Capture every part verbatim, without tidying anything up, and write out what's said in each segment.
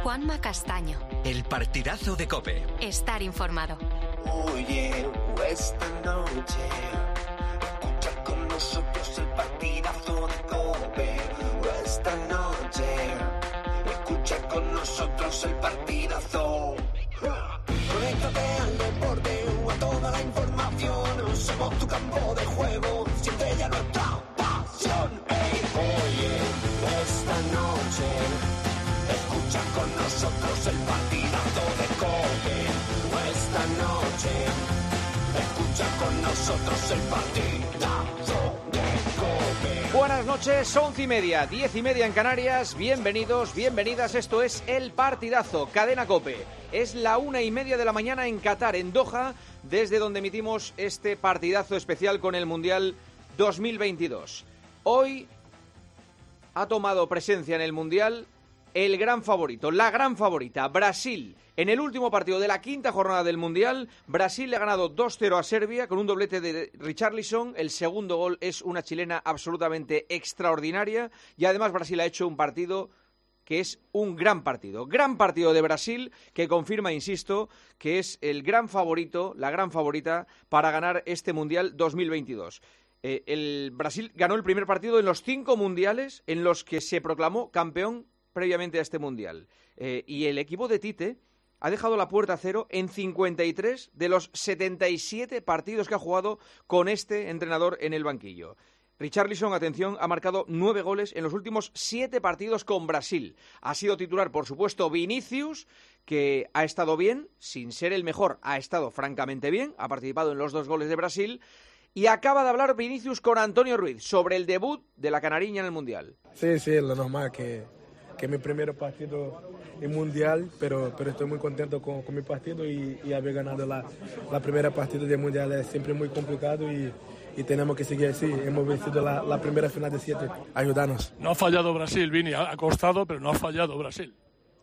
Juanma Castaño. El partidazo de COPE. Estar informado. Oye, esta noche escucha con nosotros el partidazo de COPE. Esta noche escucha con nosotros el partidazo. Conéctate al deporte o a toda la información. Somos tu campo de juego, siente ya nuestra pasión. Hey, oye, esta noche escucha con nosotros el partidazo de COPE. Esta noche escucha con nosotros el partidazo de COPE. Buenas noches, once y media, diez y media en Canarias. Bienvenidos, bienvenidas. Esto es El Partidazo, Cadena COPE. Es la una y media de la mañana en Qatar, en Doha, desde donde emitimos este partidazo especial con el Mundial dos mil veintidós. Hoy ha tomado presencia en el Mundial el gran favorito, la gran favorita, Brasil. En el último partido de la quinta jornada del Mundial, Brasil le ha ganado dos cero a Serbia con un doblete de Richarlison. El segundo gol es una chilena absolutamente extraordinaria y además Brasil ha hecho un partido que es un gran partido. Gran partido de Brasil que confirma, insisto, que es el gran favorito, la gran favorita para ganar este Mundial dos mil veintidós. Eh, el Brasil ganó el primer partido en los cinco mundiales en los que se proclamó campeón previamente a este Mundial. Eh, y el equipo de Tite ha dejado la puerta a cero en cincuenta y tres de los setenta y siete partidos que ha jugado con este entrenador en el banquillo. Richarlison, atención, ha marcado nueve goles en los últimos siete partidos con Brasil. Ha sido titular, por supuesto, Vinicius, que ha estado bien, sin ser el mejor, ha estado francamente bien, ha participado en los dos goles de Brasil. Y acaba de hablar Vinicius con Antonio Ruiz sobre el debut de la canariña en el Mundial. Sí, sí, lo normal que... que es mi primer partido en Mundial, pero, pero estoy muy contento con, con mi partido y, y haber ganado la, la primera partida del Mundial es siempre muy complicado y, y tenemos que seguir así. Hemos vencido la, la primera final de siete. Ayudarnos. No ha fallado Brasil, Vini, ha costado, pero no ha fallado Brasil.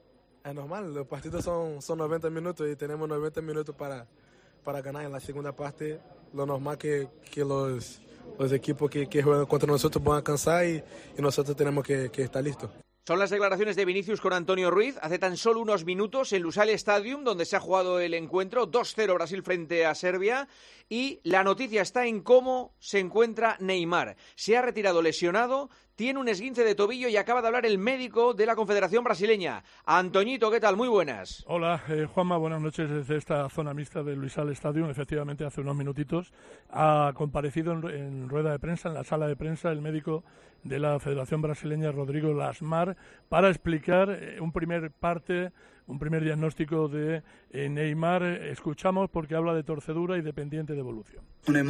Es normal, los partidos son, son noventa minutos y tenemos noventa minutos para, para ganar. En la segunda parte, lo normal que, que los, los equipos que, que juegan contra nosotros van a cansar y, y nosotros tenemos que, que estar listos. Son las declaraciones de Vinicius con Antonio Ruiz hace tan solo unos minutos en Lusail Stadium, donde se ha jugado el encuentro, dos cero Brasil frente a Serbia, y la noticia está en cómo se encuentra Neymar. Se ha retirado lesionado, tiene un esguince de tobillo y acaba de hablar el médico de la Confederación Brasileña. Antoñito, ¿qué tal? Muy buenas. Hola, eh, Juanma, buenas noches desde esta zona mixta del Lusail Stadium. Efectivamente, hace unos minutitos ha comparecido en, en rueda de prensa, en la sala de prensa, el médico de la Federación Brasileña, Rodrigo Lasmar, para explicar eh, un primer parte, un primer diagnóstico de eh, Neymar. Escuchamos porque habla de torcedura y de pendiente de evolución.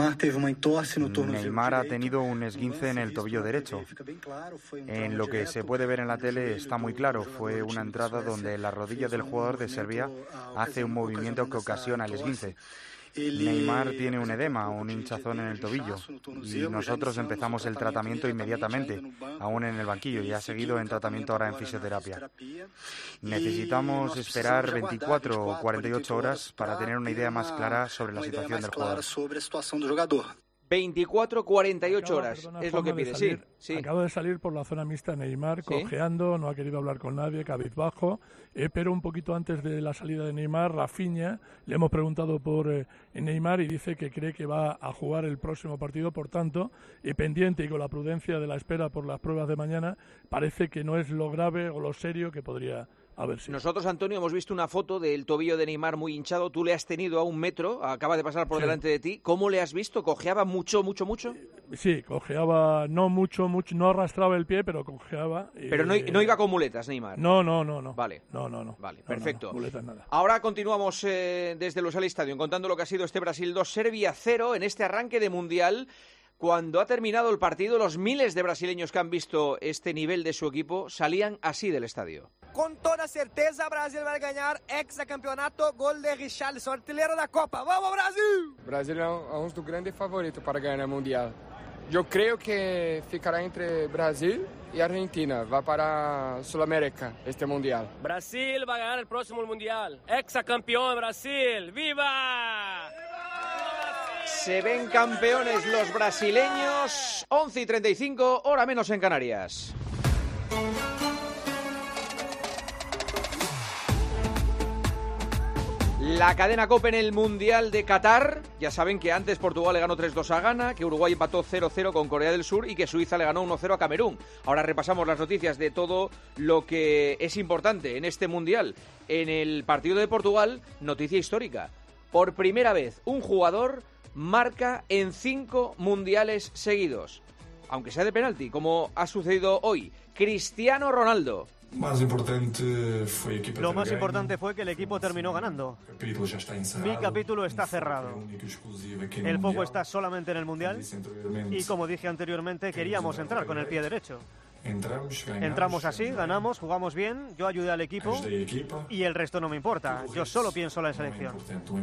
Neymar ha tenido un esguince en el tobillo derecho. En lo que se puede ver en la tele está muy claro. Fue una entrada donde la rodilla del jugador de Serbia hace un movimiento que ocasiona el esguince. Neymar tiene un edema, un hinchazón en el tobillo, y nosotros empezamos el tratamiento inmediatamente, aún en el banquillo, y ha seguido en tratamiento ahora en fisioterapia. Necesitamos esperar veinticuatro o cuarenta y ocho horas para tener una idea más clara sobre la situación del jugador. veinticuatro, cuarenta y ocho horas, Acaba, perdona, es lo que pide, salir, sí, sí. Acaba de salir por la zona mixta Neymar, ¿Sí? cojeando, no ha querido hablar con nadie, cabizbajo, eh, pero un poquito antes de la salida de Neymar, Rafinha, le hemos preguntado por eh, Neymar y dice que cree que va a jugar el próximo partido, por tanto, eh, pendiente y con la prudencia de la espera por las pruebas de mañana, parece que no es lo grave o lo serio que podría A ver si. Nosotros, Antonio, hemos visto una foto del tobillo de Neymar muy hinchado. Tú le has tenido a un metro, acaba de pasar por Sí. delante de ti. ¿Cómo le has visto? ¿Cojeaba mucho, mucho, mucho? Sí, cojeaba, no mucho, mucho, no arrastraba el pie, pero cojeaba. Pero no, no iba con muletas, Neymar. No, no, no, no. Vale. No, no, no. Vale, No, perfecto. no, no, muletas nada. Ahora continuamos eh, desde Lusail Stadium contando lo que ha sido este Brasil dos, Serbia cero en este arranque de Mundial. Cuando ha terminado el partido, los miles de brasileños que han visto este nivel de su equipo salían así del estadio. Com toda certeza, Brasil vai ganhar hexacampeonato, gol de Richarlison, artilheiro da Copa. ¡Vamos, Brasil! Brasil é um dos grandes favoritos para ganhar o Mundial. Eu creio que ficará entre Brasil e Argentina. Vai para a Sul-América este Mundial. Brasil vai ganhar o próximo Mundial. Hexacampeón Brasil. ¡Viva! Se ven campeones los brasileños. once y treinta y cinco, hora menos en Canarias. La cadena COPE en el Mundial de Qatar. Ya saben que antes Portugal le ganó tres dos a Ghana, que Uruguay empató cero cero con Corea del Sur y que Suiza le ganó uno cero a Camerún. Ahora repasamos las noticias de todo lo que es importante en este Mundial. En el partido de Portugal, noticia histórica. Por primera vez, un jugador marca en cinco mundiales seguidos, aunque sea de penalti, como ha sucedido hoy. Cristiano Ronaldo. Más importante fue equipo Lo más importante fue que el equipo terminó ganando. Mi capítulo está cerrado. El foco está solamente en el Mundial y, como dije anteriormente, queríamos entrar con el pie derecho. Entramos así, ganamos, jugamos bien, yo ayudé al equipo y el resto no me importa. Yo solo pienso en la selección.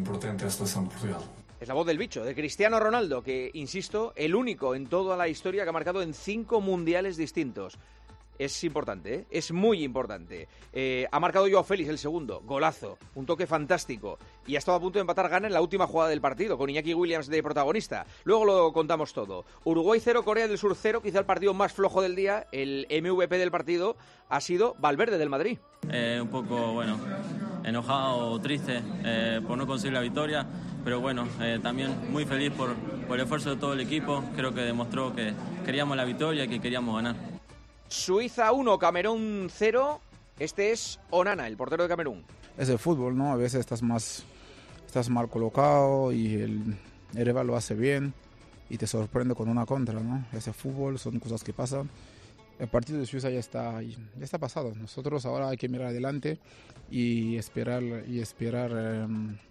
Es la voz del bicho, de Cristiano Ronaldo, que, insisto, el único en toda la historia que ha marcado en cinco mundiales distintos. Es importante, ¿eh? Es muy importante. Eh, ha marcado Joao Félix el segundo, golazo, un toque fantástico. Y ha estado a punto de empatar Ghana en la última jugada del partido, con Iñaki Williams de protagonista. Luego lo contamos todo. Uruguay cero, Corea del Sur cero, quizá el partido más flojo del día. El M V P del partido ha sido Valverde del Madrid. Eh, un poco, bueno, enojado, triste eh, por no conseguir la victoria. Pero bueno, eh, también muy feliz por, por el esfuerzo de todo el equipo. Creo que demostró que queríamos la victoria y que queríamos ganar. Suiza uno, Camerún cero. Este es Onana, el portero de Camerún. Es el fútbol, ¿no? A veces estás más estás mal colocado y el, el rival lo hace bien y te sorprende con una contra, ¿no? Es el fútbol, son cosas que pasan. El partido de Suiza ya está ya está pasado. Nosotros ahora hay que mirar adelante y esperar y esperar eh,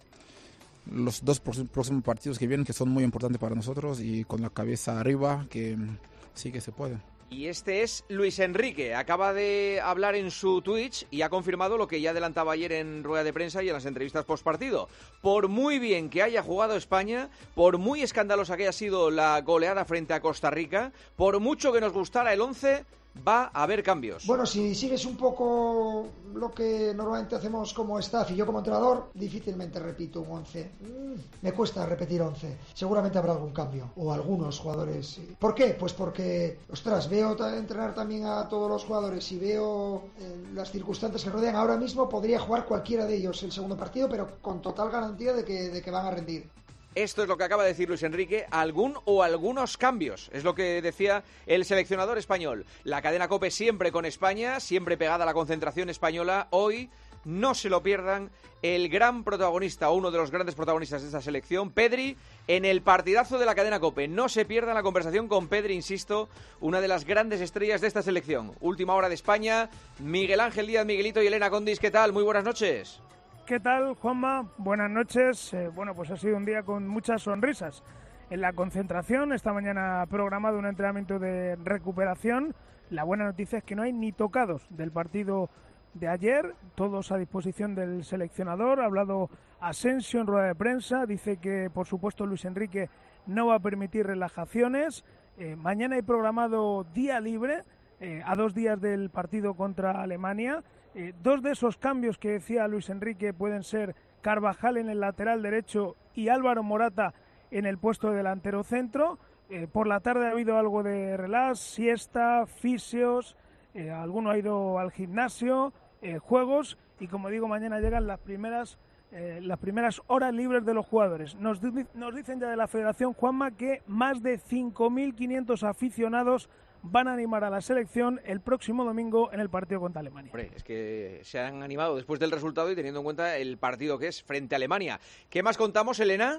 los dos próximos partidos que vienen, que son muy importantes para nosotros, y con la cabeza arriba, que sí que se puede. Y este es Luis Enrique. Acaba de hablar en su Twitch y ha confirmado lo que ya adelantaba ayer en rueda de prensa y en las entrevistas postpartido. Por muy bien que haya jugado España, por muy escandalosa que haya sido la goleada frente a Costa Rica, por mucho que nos gustara el once, va a haber cambios. Bueno, si sigues un poco lo que normalmente hacemos como staff y yo como entrenador, difícilmente repito un once. Mm, me cuesta repetir once. Seguramente habrá algún cambio, o algunos jugadores. ¿Por qué? Pues porque, ostras, veo entrenar también a todos los jugadores y veo eh, las circunstancias que rodean. Ahora mismo podría jugar cualquiera de ellos el segundo partido, pero con total garantía de que, de que van a rendir. Esto es lo que acaba de decir Luis Enrique, algún o algunos cambios, es lo que decía el seleccionador español. La cadena COPE siempre con España, siempre pegada a la concentración española. Hoy no se lo pierdan, el gran protagonista, o uno de los grandes protagonistas de esta selección, Pedri, en el partidazo de la cadena COPE. No se pierdan la conversación con Pedri, insisto, una de las grandes estrellas de esta selección. Última hora de España, Miguel Ángel Díaz, Miguelito y Elena Condis, ¿qué tal? Muy buenas noches. ¿Qué tal, Juanma? Buenas noches. Eh, bueno, pues ha sido un día con muchas sonrisas. En la concentración, esta mañana ha programado un entrenamiento de recuperación. La buena noticia es que no hay ni tocados del partido de ayer, todos a disposición del seleccionador. Ha hablado Asensio en rueda de prensa, dice que, por supuesto, Luis Enrique no va a permitir relajaciones. Eh, mañana hay programado día libre, eh, a dos días del partido contra Alemania. Eh, dos de esos cambios que decía Luis Enrique pueden ser Carvajal en el lateral derecho y Álvaro Morata en el puesto de delantero centro. Eh, por la tarde ha habido algo de relax, siesta, fisios, eh, alguno ha ido al gimnasio, eh, juegos, y como digo, mañana llegan las primeras eh, las primeras horas libres de los jugadores. Nos, nos dicen ya de la Federación, Juanma, que más de cinco mil quinientos aficionados van a animar a la selección el próximo domingo en el partido contra Alemania. Hombre, es que se han animado después del resultado y teniendo en cuenta el partido que es frente a Alemania. ¿Qué más contamos, Elena?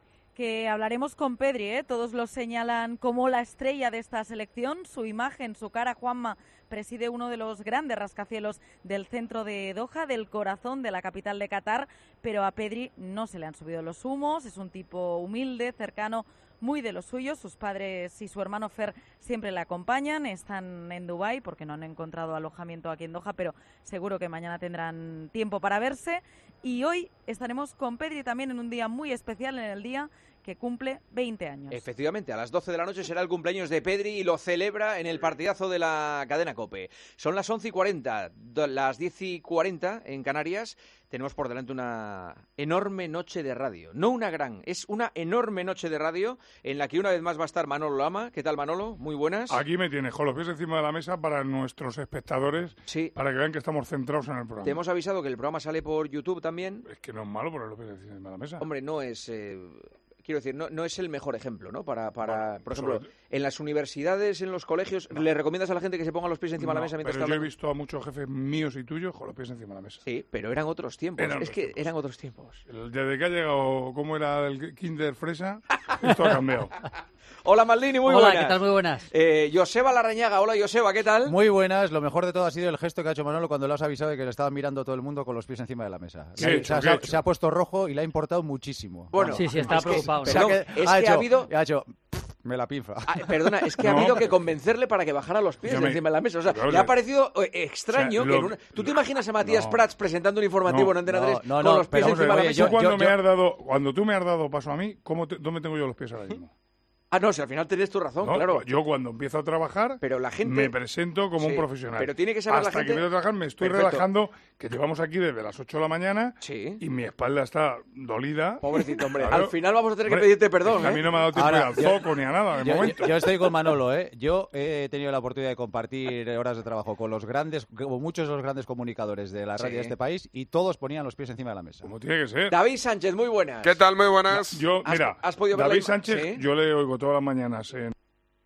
Que hablaremos con Pedri, ¿eh? Todos lo señalan como la estrella de esta selección. Su imagen, su cara, Juanma, preside uno de los grandes rascacielos del centro de Doha, del corazón de la capital de Qatar, pero a Pedri no se le han subido los humos. Es un tipo humilde, cercano, muy de los suyos. Sus padres y su hermano Fer siempre le acompañan. Están en Dubái porque no han encontrado alojamiento aquí en Doha, pero seguro que mañana tendrán tiempo para verse. Y hoy estaremos con Pedri también en un día muy especial, en el día que cumple veinte años. Efectivamente, a las doce de la noche será el cumpleaños de Pedri y lo celebra en el partidazo de la cadena COPE. Son las once y cuarenta, las diez y cuarenta en Canarias. Tenemos por delante una enorme noche de radio. No una gran, es una enorme noche de radio en la que una vez más va a estar Manolo Lama. ¿Qué tal, Manolo? Muy buenas. Aquí me tienes, con los pies encima de la mesa para nuestros espectadores, sí, para que vean que estamos centrados en el programa. Te hemos avisado que el programa sale por YouTube también. Es que no es malo poner los pies encima de la mesa. Hombre, no es... Eh... Quiero decir, no, no es el mejor ejemplo, ¿no? Para, para bueno, por ejemplo, sobre... en las universidades, en los colegios, no. ¿le recomiendas a la gente que se ponga los pies encima no, de la mesa mientras pero está yo he hablando? visto a muchos jefes míos y tuyos con los pies encima de la mesa. Sí, pero eran otros tiempos. Eran es que tiempos. eran otros tiempos. Desde que ha llegado, ¿cómo era el Kinder Fresa? Esto ha cambiado. Hola, Maldini, muy hola, buenas. ¿qué tal? Muy buenas. Eh, Joseba Larrañaga, hola, Joseba, ¿qué tal? Muy buenas. Lo mejor de todo ha sido el gesto que ha hecho Manolo cuando le has avisado de que le estaba mirando todo el mundo con los pies encima de la mesa. ¿Qué Sí, he hecho, o sea, ¿qué se, he ha, hecho? se ha puesto rojo y le ha importado muchísimo. Bueno, sí, sí, estaba es preocupado. Que, perdón, o sea, es ha que hecho, ha habido... Ha hecho... Me la pinfa. Ah, perdona, es que no. ha habido que convencerle para que bajara los pies me... encima de la mesa. O sea, claro, le ha parecido eh, extraño o sea, que... lo... En una... ¿Tú te imaginas a Matías no. Prats presentando un informativo no, en Antena no, tres no, con no, los pies pero, encima oye, de la mesa? Yo, cuando, yo, me yo... Has dado, cuando tú me has dado paso a mí, ¿cómo te, ¿dónde tengo yo los pies ahora mismo? Ah, no, si al final tienes tu razón, No, claro. Yo cuando empiezo a trabajar, pero la gente... me presento como sí, un profesional. Pero tiene que saber Hasta la gente... que empiezo a trabajar me estoy Perfecto. relajando, que llevamos aquí desde las ocho de la mañana sí. y mi espalda está dolida. Pobrecito, hombre. Claro. Al final vamos a tener que Hombre, pedirte perdón, A mí ¿eh? no me ha dado tiempo Ahora, ni al yo- zoco ni a nada, de Yo, momento. yo estoy con Manolo, ¿eh? Yo he tenido la oportunidad de compartir horas de trabajo con los grandes, con muchos de los grandes comunicadores de la radio Sí. de este país y todos ponían los pies encima de la mesa. Como tiene que ser. David Sánchez, muy buenas. ¿Qué tal? Muy buenas. Yo, ¿Has- mira, has podido ver David la- Sánchez, sí? yo le oigo todas las mañanas en...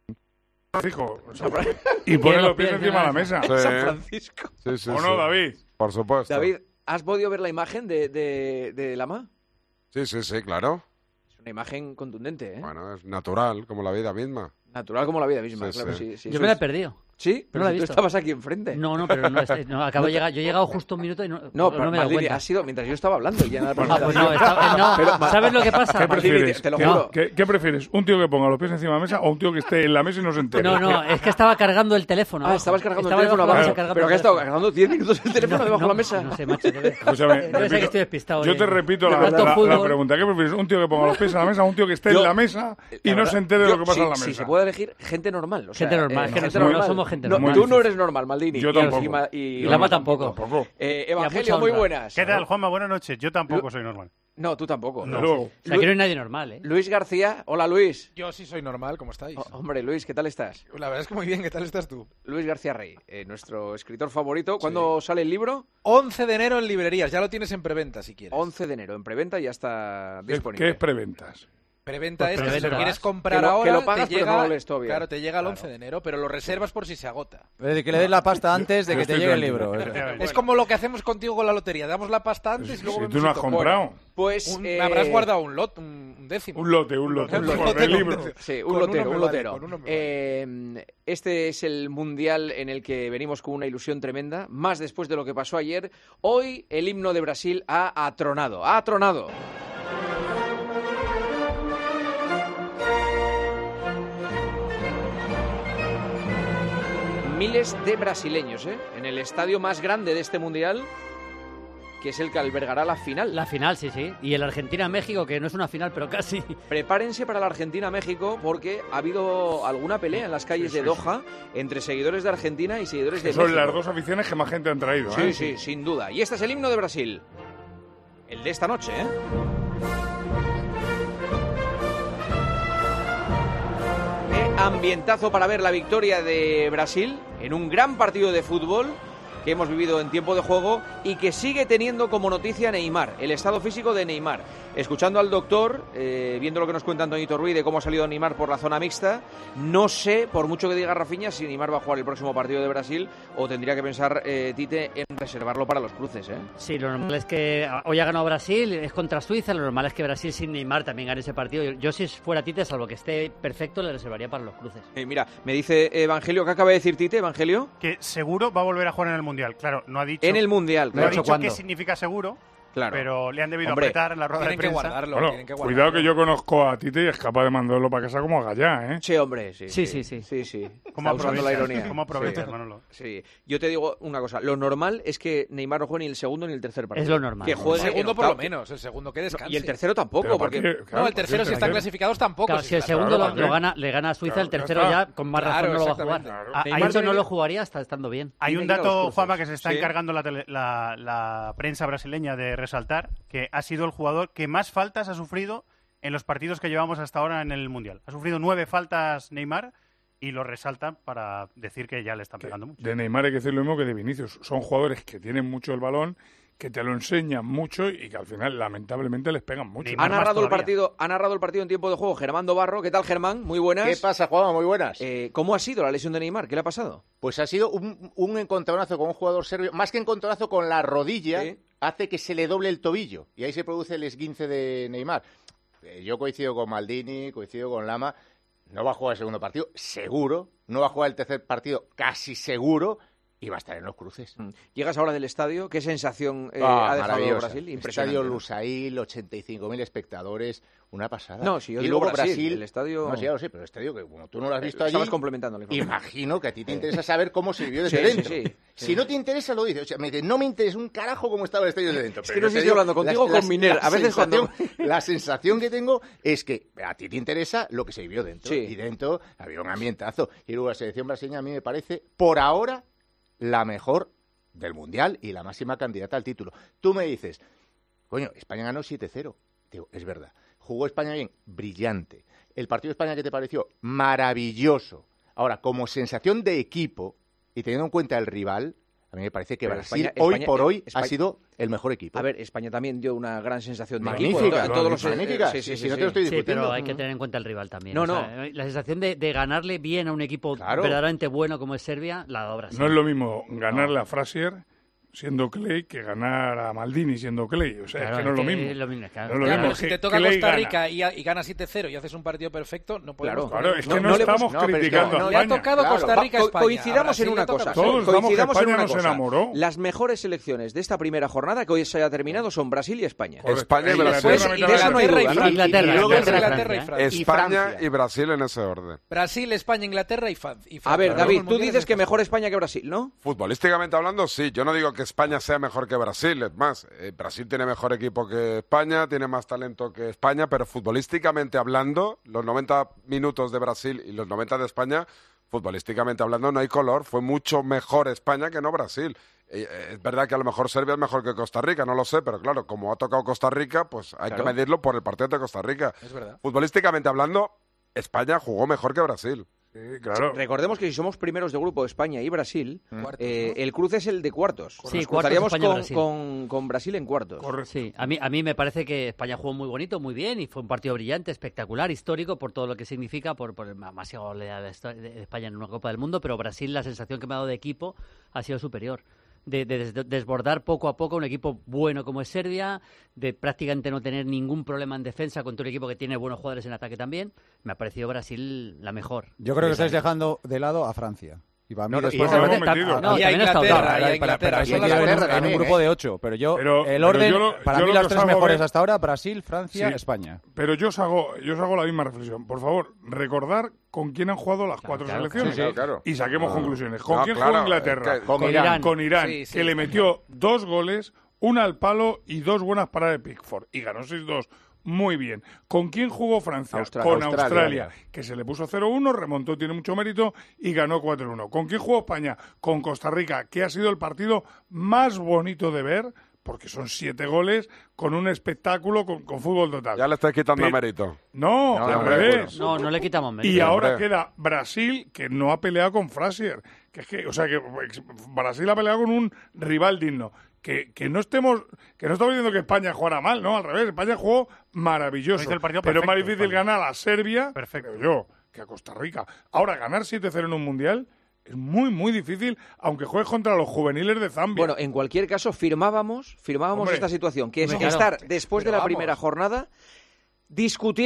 Fijo, o sea, y Tiene pone los los pies pies encima de la encima mesa. Sí. San Francisco. Sí, sí, ¿O sí. no, David? Por supuesto. David, ¿has podido ver la imagen de, de, de Lama? Sí, sí, sí, claro. Es una imagen contundente, ¿eh? Bueno, es natural, como la vida misma. Natural como la vida misma, Sí, claro, sí. sí. sí, Yo eso me la he es- perdido. ¿Sí? Pero No la he si tú visto. estabas aquí enfrente. No, no, pero no, es- no, acabo de llegar. Yo he llegado justo un minuto y no, No, no pero me he dado Maldini, cuenta. ha sido mientras yo estaba hablando y ya nada Ah, pues no, está- eh, no, Pero, Ma- ¿sabes lo que pasa? ¿Qué Maldini, prefieres? te- te lo ¿Qué- juro. ¿Qué, qué prefieres? ¿Un tío que ponga los pies encima de la mesa o un tío que esté en la mesa y no se entere? No, no, es que estaba cargando el teléfono. Ah, abajo. estabas cargando Estaba el teléfono debajo de la abajo. mesa cargando ¿Pero el que has estado teléfono. cargando diez minutos el teléfono No, debajo de no, la mesa? No sé, macho. Debe, Escúchame, debe ser que repito, estoy despistado. yo de- te repito de la, tanto la- la fútbol. pregunta. ¿Qué prefieres? ¿Un tío que ponga los pies en la mesa o un tío que esté Yo- en la mesa y La no verdad, se entere de yo, lo que pasa si, en la mesa? Si se puede elegir, gente normal. O sea, Gente normal, eh, que gente no- no normal. somos gente No, normal. tú no eres normal, Maldini. Yo Y tampoco. encima- y, Y Lama tampoco. Tampoco. Eh, Y a Evangelio, mucha muy honra. buenas. ¿Qué tal, Juanma? Buenas noches. Yo tampoco soy normal. No, tú tampoco. Hasta luego. O sea, que no hay nadie normal, ¿eh? Luis García, hola Luis. Yo sí soy normal, ¿cómo estáis? Oh, hombre, Luis, ¿qué tal estás? La verdad es que muy bien, ¿qué tal estás tú? Luis García Rey, eh, nuestro escritor favorito. ¿Cuándo sale el libro? once de enero en librerías, ya lo tienes en preventa si quieres. once de enero, en preventa ya está ¿Qué, disponible. ¿Qué es preventas? Preventa Pues es que si preventa lo quieres vas. comprar Que lo- que ahora, lo pagas, te pero llega, no lo lees todavía. claro, te llega el Claro. once de enero, pero lo reservas por si se agota. Es decir, que le des la pasta antes de Yo que te estoy llegue el tranquilo. libro. Es como lo que hacemos contigo con la lotería, damos la pasta antes Pues y luego si vemos tú no si has toca. comprado. Pues Un- eh, Me habrás guardado un lot, un un décimo. Un lote, un lote. Un Por lote, el un libro. décimo. Sí, Con un uno lotero, me un vale, lotero. con uno me vale. Eh, este es el mundial en el que venimos con una ilusión tremenda, más después de lo que pasó ayer. Hoy el himno de Brasil ha atronado, ha atronado. Miles de brasileños, ¿eh? En el estadio más grande de este mundial, que es el que albergará la final. La final, sí, sí. Y el Argentina-México, que no es una final, pero casi. Prepárense para la Argentina-México porque ha habido alguna pelea en las calles Sí, sí, de Doha entre seguidores de Argentina y seguidores de Son México. las dos aficiones que más gente han traído. Sí, ¿eh? sí, sin duda. Y este es el himno de Brasil. El de esta noche, ¿eh? Qué ambientazo para ver la victoria de Brasil en un gran partido de fútbol que hemos vivido en tiempo de juego y que sigue teniendo como noticia Neymar, el estado físico de Neymar. Escuchando al doctor, eh, viendo lo que nos cuenta Antonito Ruiz de cómo ha salido Neymar por la zona mixta, no sé, por mucho que diga Rafinha, si Neymar va a jugar el próximo partido de Brasil o tendría que pensar eh, Tite en reservarlo para los cruces, ¿eh? Sí, lo normal es que hoy ha ganado Brasil, es contra Suiza, lo normal es que Brasil sin Neymar también gane ese partido. Yo, yo si fuera Tite, salvo que esté perfecto, le reservaría para los cruces. Eh, mira, me dice Evangelio, ¿qué acaba de decir Tite, Evangelio? Que seguro va a volver a jugar en el Mundial. Claro, no ha dicho... En el Mundial, No ha claro. dicho qué significa seguro, Claro. pero le han debido Hombre, apretar en la rueda de tienen que prensa. guardarlo, Bueno, tienen que cuidado guardarlo. que yo conozco a Tite y es capaz de mandarlo para casa como a Gallá, ¿eh? Sí, hombre, sí. Sí, sí, sí. Sí, sí. ¿Cómo Está usando la aprovechas? ironía. ¿Cómo aprovechas, Sí. Manolo? Sí. Yo te digo una cosa. Lo normal es que Neymar no juegue ni el segundo ni el tercer partido. Es lo normal. Que juegue El segundo en por lo octavo. menos, el segundo que descanse. Y el tercero tampoco, Pero ¿para porque... qué? Claro, No, el tercero si están tercero. clasificados tampoco. Claro, si si el está- segundo Claro, lo, lo ¿qué? gana, le gana a Suiza, el Claro, tercero ya ya está. con más Claro, razón no lo va a exactamente. jugar. Ah, A- hay A eso un- no lo jugaría hasta estando bien. Hay Tiene un que ir a los dato, cruces. Juanma, que se está Sí. encargando la, tele- la, la prensa brasileña de resaltar, que ha sido el jugador que más faltas ha sufrido en los partidos que llevamos hasta ahora en el Mundial. Ha sufrido nueve faltas Neymar y lo resaltan para decir que ya le están pegando mucho. De Neymar hay que decir lo mismo que de Vinicius. Son jugadores que tienen mucho el balón, que te lo enseñan mucho y que al final, lamentablemente, les pegan mucho. Neymar Ha más narrado, el todavía. partido, ha narrado el partido en tiempo de juego Germán Barro. ¿Qué tal, Germán? Muy buenas. ¿Qué pasa, Juanma? Muy buenas. Eh, ¿Cómo ha sido la lesión de Neymar? ¿Qué le ha pasado? Pues ha sido un, un encontronazo con un jugador serbio, más que encontronazo con la rodilla, Sí. hace que se le doble el tobillo y ahí se produce el esguince de Neymar. Eh, Yo coincido con Maldini, coincido con Lama, no va a jugar el segundo partido, seguro, no va a jugar el tercer partido, casi seguro, y va a estar en los cruces. Llegas ahora del estadio. ¿Qué sensación eh, Ah, ha dejado maravillosa. Brasil? Impresionante. Estadio ¿no? Lusail, ochenta y cinco mil espectadores, una pasada. No, si yo y digo luego Brasil, Brasil, el estadio- No, sí, ya lo sé, pero el estadio que como tú no lo has visto allí, Estabas complementando la información. imagino que a ti te interesa saber cómo se vivió desde Sí, sí, dentro. sí, sí. Si no te interesa, lo dices. O sea, me dice, no me interesa un carajo cómo estaba el estadio desde dentro. Es Pero que no yo sé te si digo, hablando contigo o con Miner. A veces sensación- cuando- La sensación que tengo es que a ti te interesa lo que se vivió dentro. Sí. Y dentro había un ambientazo. Y luego la selección brasileña a mí me parece, por ahora, la mejor del Mundial y la máxima candidata al título. Tú me dices, coño, España ganó siete cero. Digo, es verdad. ¿Jugó España bien? Brillante. ¿El partido de España qué te pareció? Maravilloso. Ahora, como sensación de equipo, y teniendo en cuenta el rival, a mí me parece que Pero Brasil, España- hoy España- por hoy, España- ha sido el mejor equipo. A ver, España también dio una gran sensación de Magnífica, equipo. En to- en todos los magnífica. Sí, sí, Sí, sí, sí, no sí. te lo estoy Sí, discutiendo. pero hay que tener en cuenta el rival también. No, O no. sea, la sensación de, de ganarle bien a un equipo Claro. verdaderamente bueno como es Serbia, la da Brasil. No es lo mismo ganarle a Frazier siendo Clay que ganar a Maldini siendo Clay. O sea, Claro, es que no es lo es que mismo. es lo mismo, claro. No es lo Claro, mismo. pero si que te toca Clay Costa gana. Rica y, y ganas siete cero y haces un partido perfecto, no podemos... Claro, Claro, es que No, no, no le estamos hemos- no, pero es que criticando no, a Le ha España. tocado Claro. Costa Rica a Co- España. coincidamos A Brasil en una le toca cosa. Brasil. Todos vamos que coincidamos en España una nos cosa. enamoró. Las mejores selecciones de esta primera jornada que hoy se haya terminado son Brasil y España. Correcto. España y Inglaterra, Brasil. Después, Inglaterra, de eso no hay Inglaterra y duda, ¿no? Francia. Inglaterra, Y luego Inglaterra, Inglaterra y Francia, Francia. Y España Francia. y Brasil en ese orden. Brasil, España, Inglaterra y Fran- y Francia. A ver, Los David, tú mundiales dices que de mejor España que Brasil, ¿no? Futbolísticamente hablando, sí. Yo no digo que España sea mejor que Brasil. Es más, eh, Brasil tiene mejor equipo que España, tiene más talento que España, pero futbolísticamente hablando, los noventa minutos de Brasil y los noventa de España, futbolísticamente hablando, no hay color. Fue mucho mejor España que no Brasil. Eh, eh, es verdad que a lo mejor Serbia es mejor que Costa Rica, no lo sé, pero claro, como ha tocado Costa Rica, pues hay Claro. que medirlo por el partido de Costa Rica. Es verdad. Futbolísticamente hablando, España jugó mejor que Brasil. Sí, claro. Recordemos que si somos primeros de grupo España y Brasil, Cuartos, eh, ¿no? el cruce es el de cuartos. Sí, Nos cuartos cruzaríamos con, España-Brasil. con, con Brasil en cuartos. Correcto. Sí, a mí, a mí me parece que España jugó muy bonito, muy bien, y fue un partido brillante, espectacular, histórico, por todo lo que significa, por, por el máximo goleada de, esta- de España en una Copa del Mundo, pero Brasil, la sensación que me ha dado de equipo ha sido superior. De, de des- desbordar poco a poco un equipo bueno como es Serbia, de prácticamente no tener ningún problema en defensa contra un equipo que tiene buenos jugadores en ataque también. Me ha parecido Brasil la mejor. Yo creo que Esa- estáis dejando de lado a Francia. Y para mí No, no, después- y eso lo hemos metido. No, Y a también ha estado Inglaterra, bien. y a Inglaterra. Pero Son aquí las en, buenas un- en un también, grupo ¿eh? de ocho. Pero yo, Pero- el pero orden, yo lo- para yo mí lo las que tres os hago mejores ver- hasta ahora, Brasil, Francia, Sí. España. Pero yo os hago, yo os hago la misma reflexión. Por favor, recordar con quién han jugado las cuatro claro, selecciones. sí, sí. Claro. Y saquemos No. conclusiones. ¿Con No, quién claro, jugó Inglaterra? es que- Con Irán. Con Irán, Sí, sí, que le España. metió dos goles, una al palo y dos buenas paradas de Pickford. Y ganó seis dos. Muy bien. ¿Con quién jugó Francia? Australia. Con Australia. Australia, que se le puso cero uno, remontó, tiene mucho mérito y ganó cuatro uno. ¿Con quién jugó España? Con Costa Rica, que ha sido el partido más bonito de ver, porque son siete goles, con un espectáculo, con, con fútbol total. Ya le estáis quitando Pe- mérito. No, No, al hombre, revés. No, no le quitamos mérito. Y ahora hombre. queda Brasil, que no ha peleado con Frazier. Que es que, o sea, que Brasil ha peleado con un rival digno. Que, que no estemos, que no estamos diciendo que España jugara mal, no, al revés. España jugó maravilloso. Hizo el partido Pero es más perfecto, difícil España. ganar a Serbia, Perfecto. creo yo, que a Costa Rica. Ahora, ganar siete cero en un mundial es muy, muy difícil, aunque juegues contra los juveniles de Zambia. Bueno, en cualquier caso, firmábamos, firmábamos Hombre, esta situación, que es hombre, estar claro. después de Pero la vamos. primera jornada discutiendo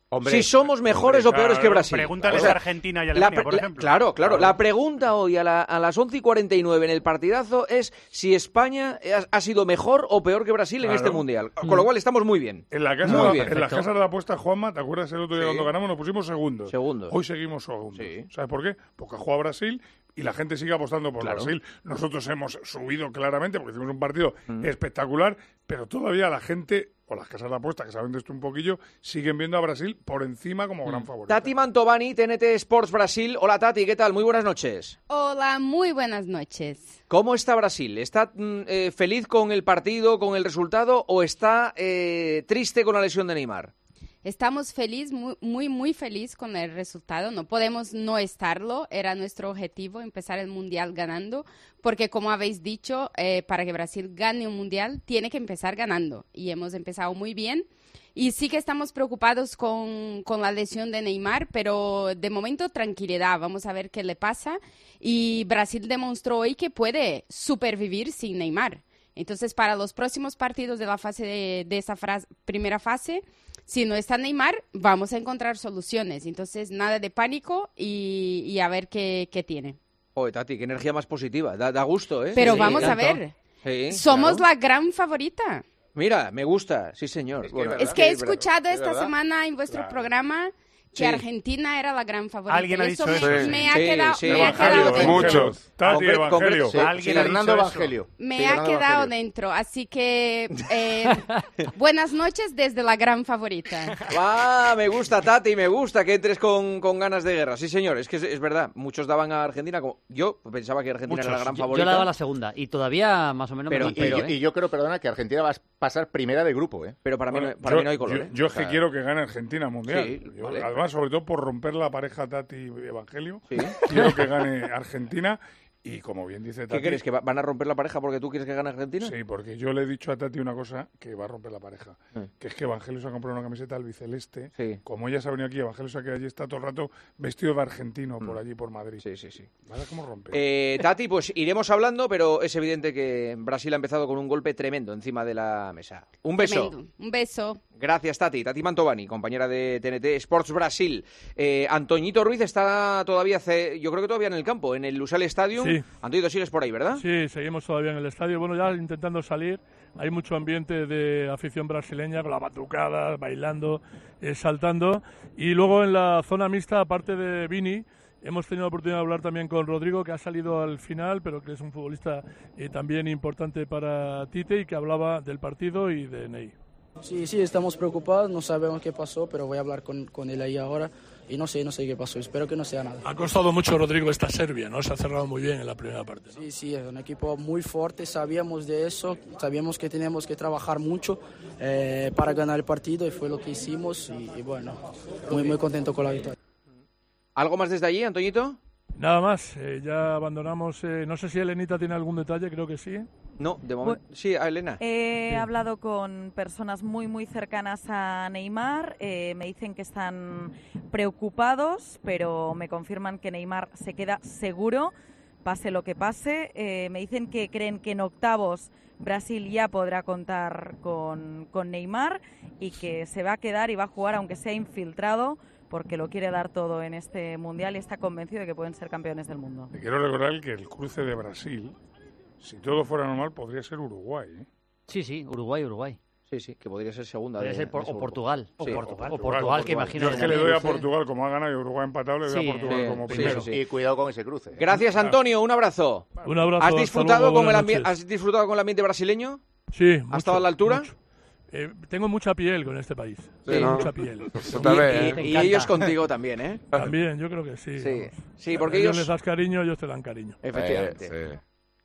Hombre, si somos mejores hombre, o peores claro, que Brasil. Pregúntales o sea, a Argentina y Alemania, la, por ejemplo. La, claro, claro. La pregunta hoy a, la, a las once y cuarenta y nueve en el partidazo es si España ha, ha sido mejor o peor que Brasil claro. en este Mundial. Con lo cual estamos muy bien. En la casa, muy de, bien, en la casa de la apuesta, Juanma, ¿te acuerdas el otro día sí. cuando ganamos? Nos pusimos segundos. Segundos. Hoy seguimos segundos. Sí. ¿Sabes por qué? Porque ha jugado Brasil y la gente sigue apostando por claro. Brasil. Nosotros hemos subido claramente porque hicimos un partido mm. espectacular, pero todavía la gente, o las casas de apuesta que saben de esto un poquillo, siguen viendo a Brasil por encima como mm. gran favorito. Tati Mantovani, T N T Sports Brasil. Hola Tati, ¿qué tal? Muy buenas noches. Hola, muy buenas noches. ¿Cómo está Brasil? ¿Está eh, feliz con el partido, con el resultado o está eh, triste con la lesión de Neymar? Estamos felices, muy, muy, muy felices con el resultado. No podemos no estarlo. Era nuestro objetivo empezar el Mundial ganando, porque como habéis dicho, eh, para que Brasil gane un Mundial, tiene que empezar ganando. Y hemos empezado muy bien. Y sí que estamos preocupados con, con la lesión de Neymar, pero de momento tranquilidad. Vamos a ver qué le pasa. Y Brasil demostró hoy que puede supervivir sin Neymar. Entonces, para los próximos partidos de la fase de, de esa frase, primera fase, si no está Neymar, vamos a encontrar soluciones. Entonces, nada de pánico y, y a ver qué, qué tiene. Oye, Tati, qué energía más positiva. Da, da gusto, ¿eh? Pero sí, vamos tanto. a ver. Sí, Somos claro. la gran favorita. Mira, me gusta. Sí, señor. Es que, bueno, es que he escuchado ¿Es esta verdad? semana en vuestro claro. programa que sí. Argentina era la gran favorita. Alguien ha dicho eso. eso. Me, Sí. me ha Sí, quedado, sí. me ha quedado dentro. Muchos. Tati Evangelio. Sí, Alguien sí, ha Fernando dicho Evangelio. Me sí, ha Fernando quedado Evangelio. dentro. Así que eh, buenas noches desde la gran favorita. Ah, me gusta, Tati, me gusta que entres con, con ganas de guerra. Sí, señor, es que es, es verdad. Muchos daban a Argentina como... Yo pensaba que Argentina Muchos. era la gran Yo, favorita. yo la daba la segunda y todavía más o menos Pero- me Y, mantengo, yo, ¿eh? y yo creo, perdona, que Argentina va a pasar primera de grupo, ¿eh? Pero para, Bueno, mí, no, para yo, mí no hay color, yo, ¿eh? yo es que O sea, quiero que gane Argentina Mundial. Sí, Yo, vale. Además, sobre todo por romper la pareja Tati y Evangelio, Sí. quiero que gane Argentina. Y como bien dice Tati... ¿Qué crees? ¿Que va- van a romper la pareja porque tú quieres que gane Argentina? Sí, porque yo le he dicho a Tati una cosa que va a romper la pareja. Sí. Que es que Evangelio se ha comprado una camiseta albiceleste. Sí. Como ella se ha venido aquí, Evangelio se ha quedado allí, está todo el rato vestido de argentino Mm. por allí, por Madrid. Sí, sí, sí. ¿Vale? ¿Cómo rompe? Eh, Tati, pues iremos hablando, pero es evidente que Brasil ha empezado con un golpe tremendo encima de la mesa. Un beso. Tremendo. Un beso. Gracias, Tati. Tati Mantovani, compañera de T N T Sports Brasil. Eh, Antoñito Ruiz está todavía, ce- yo creo que todavía en el campo, en el Lusail Stadium. Sí. Antoñito, sigues por ahí, ¿verdad? Sí, seguimos todavía en el estadio. Bueno, ya intentando salir. Hay mucho ambiente de afición brasileña, con las batucadas, bailando, eh, saltando. Y luego en la zona mixta, aparte de Vini, hemos tenido la oportunidad de hablar también con Rodrigo, que ha salido al final, pero que es un futbolista eh, también importante para Tite y que hablaba del partido y de Ney. Sí, sí, estamos preocupados, no sabemos qué pasó, pero voy a hablar con, con él ahí ahora y no sé, no sé qué pasó, espero que no sea nada. Ha costado mucho, Rodrigo, esta Serbia, ¿no? Se ha cerrado muy bien en la primera parte, ¿no? Sí, sí, es un equipo muy fuerte, sabíamos de eso, sabíamos que teníamos que trabajar mucho eh, para ganar el partido y fue lo que hicimos y, y bueno, muy, muy contento con la victoria. ¿Algo más desde allí, Antoñito? Nada más, eh, ya abandonamos. Eh, no sé si Elenita tiene algún detalle, creo que sí. No, de momento. Sí, a Elena. He Sí. hablado con personas muy, muy cercanas a Neymar. Eh, me dicen que están preocupados, pero me confirman que Neymar se queda seguro, pase lo que pase. Eh, me dicen que creen que en octavos Brasil ya podrá contar con, con Neymar y que se va a quedar y va a jugar aunque sea infiltrado, porque lo quiere dar todo en este Mundial y está convencido de que pueden ser campeones del mundo. Te quiero recordar que el cruce de Brasil, si todo fuera normal, podría ser Uruguay, ¿eh? Sí, sí, Uruguay, Uruguay. Sí, sí, que podría ser segunda. Podría de- ser por- de ese o grupo. Portugal. O Sí. Portugal. O Portugal, que imagino Yo es que que le doy a también. Portugal, como ha ganado y Uruguay empatado, le doy Sí, a Portugal sí, como sí, primero. sí. Y cuidado con ese cruce. ¿eh? Gracias, Antonio. Un abrazo. Un abrazo. ¿Has hasta disfrutado, luego, con el buenas ambi- noches. ¿Has disfrutado con el ambiente brasileño? Sí. ¿Has mucho, estado a la altura? mucho. Eh, tengo mucha piel con este país. Sí, Tengo ¿no? mucha piel. Eso te ve, ¿eh? Y- y ellos contigo también, ¿eh? También, yo creo que sí. Sí, vamos. sí, porque ellos ellos- les das cariño, ellos te dan cariño. Efectivamente.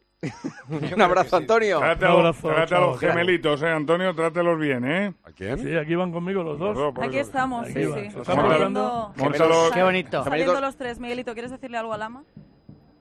Un abrazo, Antonio. Trata, Un abrazo, trata a chao, los chao. gemelitos, ¿eh, Antonio? Trátelos bien, ¿eh? ¿A quién? Sí, aquí van conmigo los dos. Los dos, por Aquí eso. estamos, Aquí sí, van. sí. Se están montando. Móntalo. Qué bonito. Saliendo los tres, Miguelito, ¿quieres decirle algo a Lama?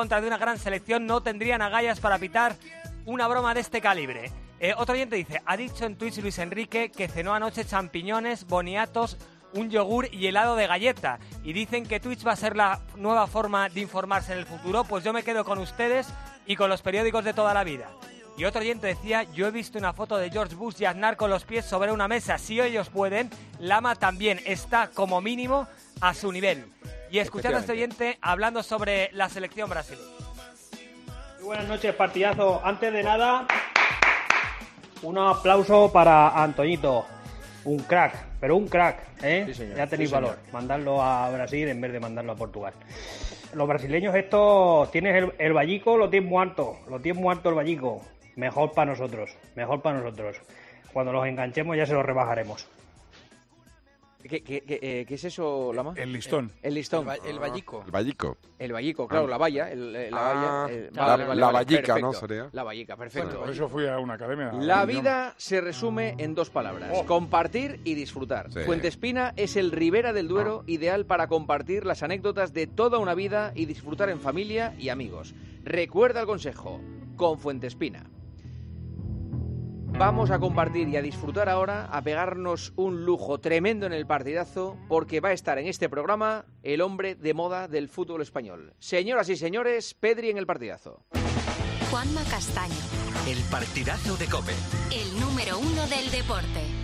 contra de una gran selección no tendrían agallas para pitar una broma de este calibre. Eh, otro oyente dice, ha dicho en Twitch Luis Enrique que cenó anoche champiñones, boniatos, un yogur y helado de galleta. Y dicen que Twitch va a ser la nueva forma de informarse en el futuro. Pues yo me quedo con ustedes y con los periódicos de toda la vida. Y otro oyente decía, yo he visto una foto de George Bush y Aznar con los pies sobre una mesa. Si ellos pueden, Lama también está como mínimo a su nivel. Y escuchando a este oyente hablando sobre la selección brasileña. Muy buenas noches, partidazo. Antes de nada, un aplauso para Antoñito. Un crack, pero un crack, ¿eh? Sí, señor. Ya tenéis Sí, señor. valor. Mandarlo a Brasil en vez de mandarlo a Portugal. Los brasileños estos, tienes el, el vallico, lo tienes muy alto. Lo tienes muy alto el vallico. Mejor para nosotros, mejor para nosotros. Cuando los enganchemos ya se los rebajaremos. ¿Qué, qué, qué, eh, ¿qué es eso, Lama? El listón. El, el listón. El, va- el vallico. El vallico. El vallico, claro, la valla. El, el- la Ah, valla. eh, la- vale, vale, la vale, vallica, ¿no? perfecto. Sería. La vallica, perfecto. Por eso fui a una academia. La a vida se resume en dos palabras, Oh. compartir y disfrutar. Sí. Fuentespina es el Ribera del Duero ideal para compartir las anécdotas de toda una vida y disfrutar en familia y amigos. Recuerda el consejo, con Fuentespina. Vamos a compartir y a disfrutar ahora, a pegarnos un lujo tremendo en el partidazo, porque va a estar en este programa el hombre de moda del fútbol español. Señoras y señores, Pedri en el partidazo. Juanma Castaño, El partidazo de COPE. el número uno del deporte.